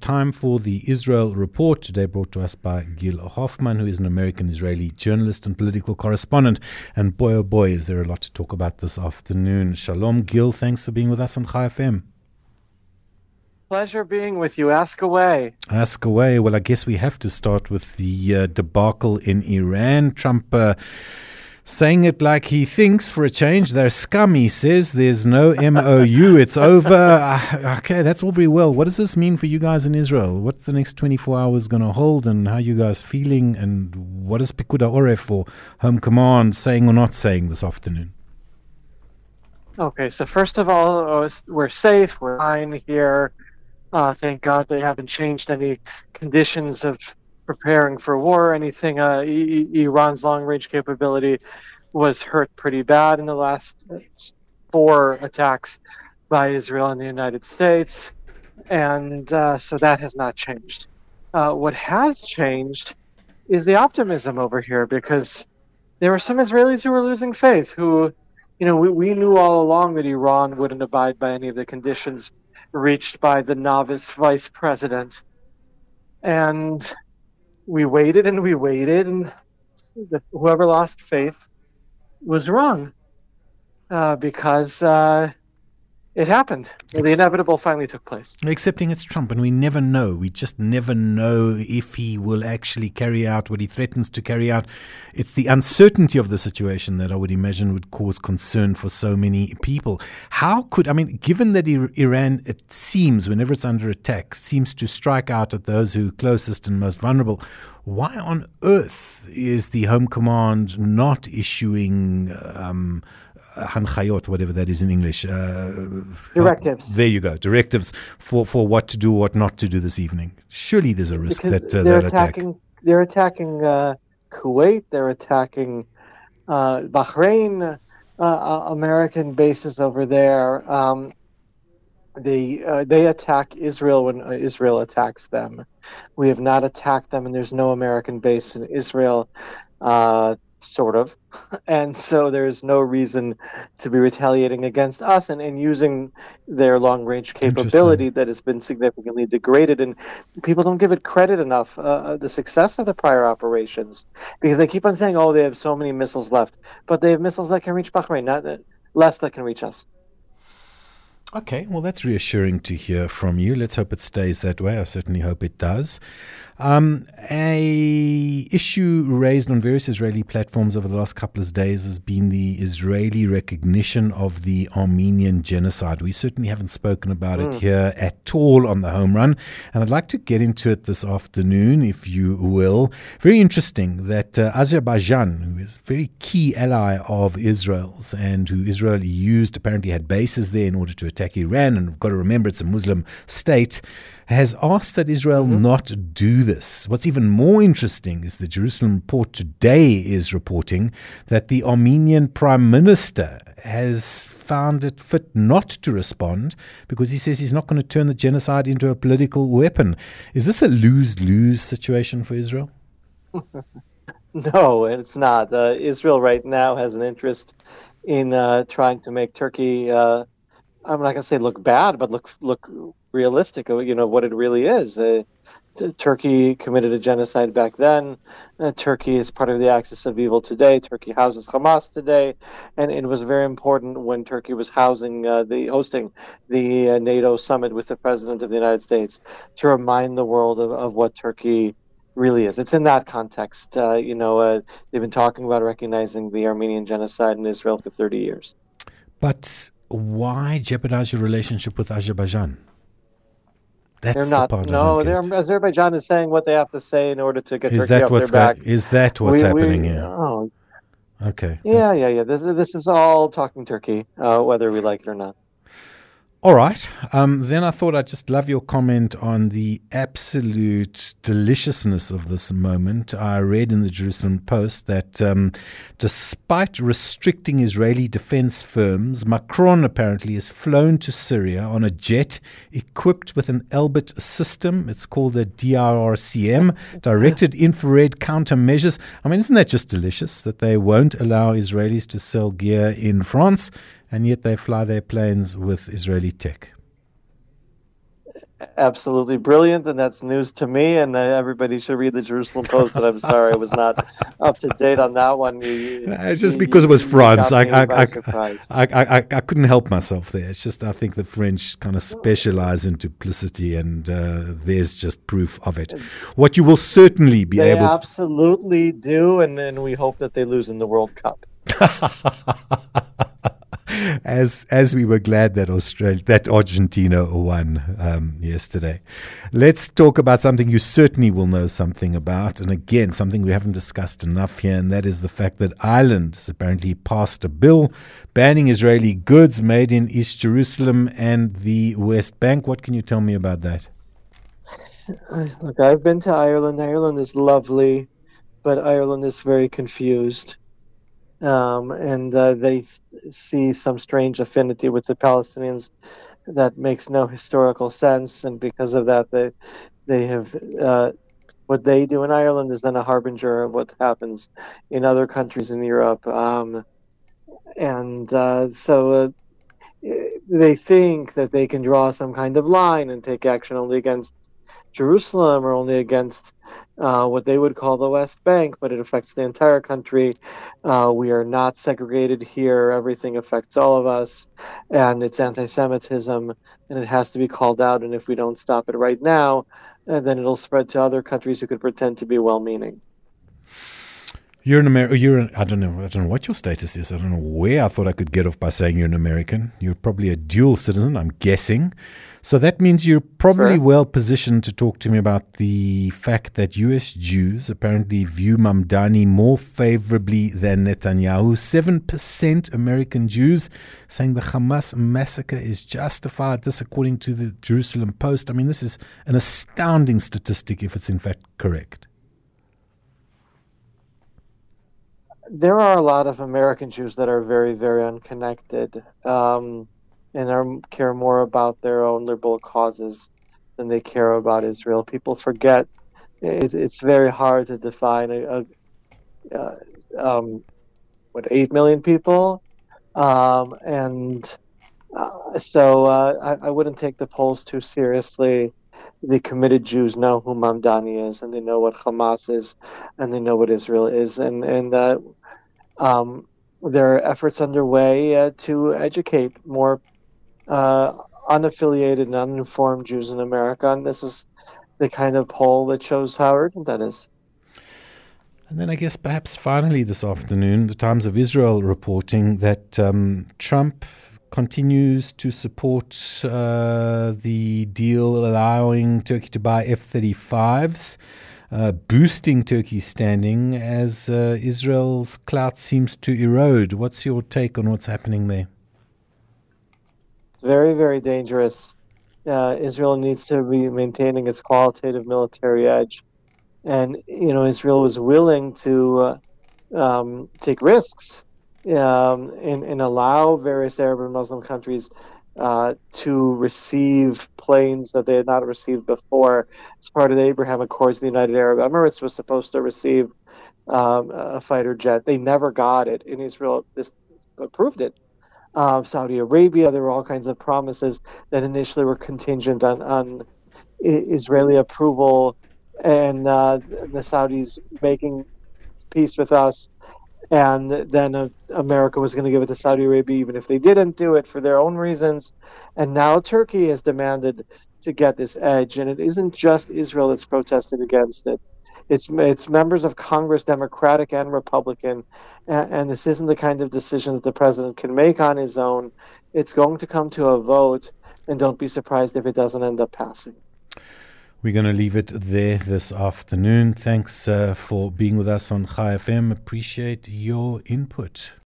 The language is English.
time for the Israel Report, today brought to us by Gil Hoffman, who is an American-Israeli journalist and political correspondent. And boy, oh boy, is there a lot to talk about this afternoon. Shalom, Gil. Thanks for being with us on Chai FM. Pleasure being with you. Ask away. Ask away. Well, I guess we have to start with the debacle in Iran. Trump saying it like he thinks for a change. They're scum, he says. There's no MOU. It's over. Okay, that's all very well. What does this mean for you guys in Israel? What's the next 24 hours going to hold, and how are you guys feeling? And what is Pekud HaOref or Home Command saying or not saying this afternoon? Okay, so first of all, we're safe. We're fine here. Thank God they haven't changed any conditions of preparing for war or anything. Iran's long-range capability was hurt pretty bad in the last 4 attacks by Israel and the United States, and so that has not changed. What has changed is the optimism over here, because there were some Israelis who were losing faith, who, we knew all along that Iran wouldn't abide by any of the conditions reached by the novice vice president, and we waited, and whoever lost faith was wrong, because it happened. The inevitable finally took place. Accepting it's Trump, and we never know. We just never know if he will actually carry out what he threatens to carry out. It's the uncertainty of the situation that I would imagine would cause concern for so many people. Given that Iran, it seems, whenever it's under attack, seems to strike out at those who are closest and most vulnerable, why on earth is the Home Command not issuing Hanchayot, whatever that is in English? Directives. There you go. Directives for what to do, what not to do this evening. Surely there's a risk because that they'll attack. They're attacking Kuwait. They're attacking Bahrain, American bases over there. They attack Israel when Israel attacks them. We have not attacked them, and there's no American base in Israel, sort of. And so there's no reason to be retaliating against us and using their long-range capability that has been significantly degraded. And people don't give it credit enough, the success of the prior operations, because they keep on saying, they have so many missiles left. But they have missiles that can reach Bahrain, not less that can reach us. Okay, well, that's reassuring to hear from you. Let's hope it stays that way. I certainly hope it does. A issue raised on various Israeli platforms over the last couple of days has been the Israeli recognition of the Armenian genocide. We certainly haven't spoken about it here at all on the home run, and I'd like to get into it this afternoon, if you will. Very interesting that Azerbaijan, who is a very key ally of Israel's and who Israel used, apparently had bases there in order to attack Iran, and we've got to remember it's a Muslim state, has asked that Israel not do this. What's even more interesting is the Jerusalem Report today is reporting that the Armenian Prime Minister has found it fit not to respond because he says he's not going to turn the genocide into a political weapon. Is this a lose-lose situation for Israel? No, it's not. Israel right now has an interest in trying to make Turkey, I'm not going to say look bad, but look realistic, what it really is. Turkey committed a genocide back then. Turkey is part of the axis of evil today. Turkey houses Hamas today, and it was very important when Turkey was hosting the NATO summit with the President of the United States to remind the world of what Turkey really is. It's in that context. They've been talking about recognizing the Armenian genocide in Israel for 30 years. But why jeopardize your relationship with Azerbaijan? They're not. Azerbaijan is saying what they have to say in order to get Turkey off their back. Is that what's happening here? Oh, okay. Yeah. This is all talking Turkey, whether we like it or not. All right. Then I thought I'd just love your comment on the absolute deliciousness of this moment. I read in the Jerusalem Post that despite restricting Israeli defense firms, Macron apparently has flown to Syria on a jet equipped with an Elbit system. It's called the DRRCM, Directed Infrared Countermeasures. I mean, isn't that just delicious that they won't allow Israelis to sell gear in France, and yet they fly their planes with Israeli tech? absolutely brilliant, and that's news to me. And everybody should read the Jerusalem Post. And I'm sorry I was not up to date on that one. It's just because it was You France. got me by surprise. I couldn't help myself there. It's just I think the French kind of specialize in duplicity, and there's just proof of it. What you will certainly be They able to. absolutely do, and we hope that they lose in the World Cup. As we were glad that Argentina won yesterday. Let's talk about something you certainly will know something about, and again, something we haven't discussed enough here, and that is the fact that Ireland has apparently passed a bill banning Israeli goods made in East Jerusalem and the West Bank. What can you tell me about that? Look, I've been to Ireland. Ireland is lovely, but Ireland is very confused. And they see some strange affinity with the Palestinians that makes no historical sense, and because of that, they have what they do in Ireland is then a harbinger of what happens in other countries in Europe, and so they think that they can draw some kind of line and take action only against Jerusalem or only against what they would call the West Bank, but it affects the entire country. We are not segregated here. Everything affects all of us, and it's anti-Semitism, and it has to be called out. And if we don't stop it right now, then it'll spread to other countries who could pretend to be well-meaning. You're an American. I don't know what your status is. I don't know where I thought I could get off by saying you're an American. You're probably a dual citizen, I'm guessing. So that means you're probably well positioned to talk to me about the fact that U.S. Jews apparently view Mamdani more favorably than Netanyahu. 7% American Jews saying the Hamas massacre is justified. This according to the Jerusalem Post. I mean, this is an astounding statistic if it's in fact correct. There are a lot of American Jews that are very, very unconnected, and care more about their own liberal causes than they care about Israel. People forget it's very hard to define 8 million people, and so I wouldn't take the polls too seriously. The committed Jews know who Mamdani is, and they know what Hamas is, and they know what Israel is, and there are efforts underway to educate more unaffiliated and uninformed Jews in America, and this is the kind of poll that shows how urgent that is. And then I guess perhaps finally this afternoon, the Times of Israel reporting that Trump continues to support the deal allowing Turkey to buy F-35s, boosting Turkey's standing as Israel's clout seems to erode. What's your take on what's happening there? It's very, very dangerous. Israel needs to be maintaining its qualitative military edge. And, Israel was willing to take risks and allow various Arab and Muslim countries to receive planes that they had not received before. As part of the Abraham Accords, the United Arab Emirates was supposed to receive a fighter jet. They never got it. And Israel approved it. Saudi Arabia, there were all kinds of promises that initially were contingent on Israeli approval and the Saudis making peace with us. And then America was going to give it to Saudi Arabia even if they didn't do it for their own reasons. And now Turkey has demanded to get this edge. And it isn't just Israel that's protested against it. It's members of Congress, Democratic and Republican, and this isn't the kind of decision that the president can make on his own. It's going to come to a vote, and don't be surprised if it doesn't end up passing. We're going to leave it there this afternoon. Thanks for being with us on Chai FM. Appreciate your input.